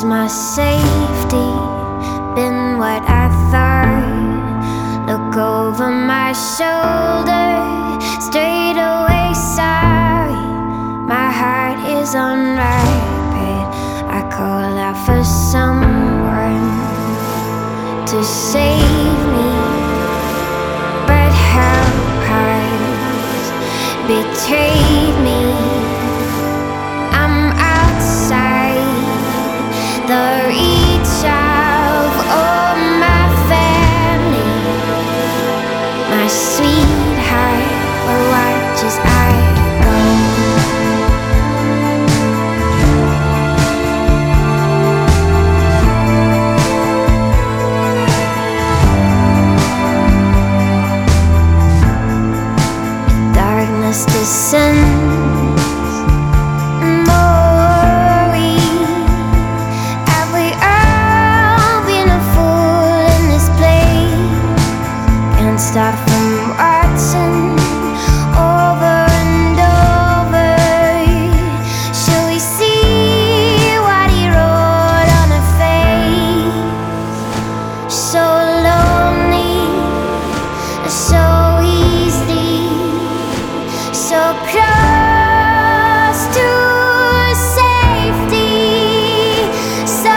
my safety been what I thought? Look over my shoulder, straight away, sorry. My heart is on rapid. I call out for someone to save me, but how hearts betrayed me. I'm outside the reach of all my family. My sweetheart will watch as I go. Darkness descends. Start from watching over and over. Shall we see what he wrote on her face? So lonely, so easy, so close to safety, so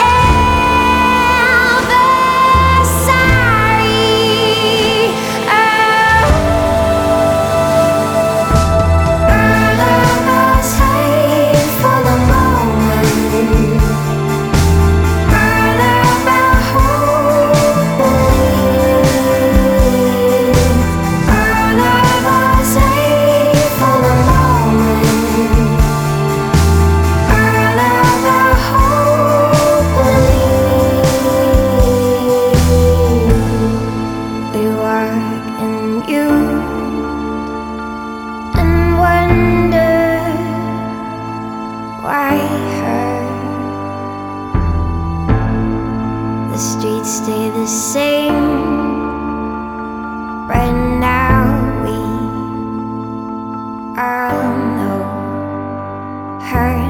why her? The streets stay the same, but now we all know her.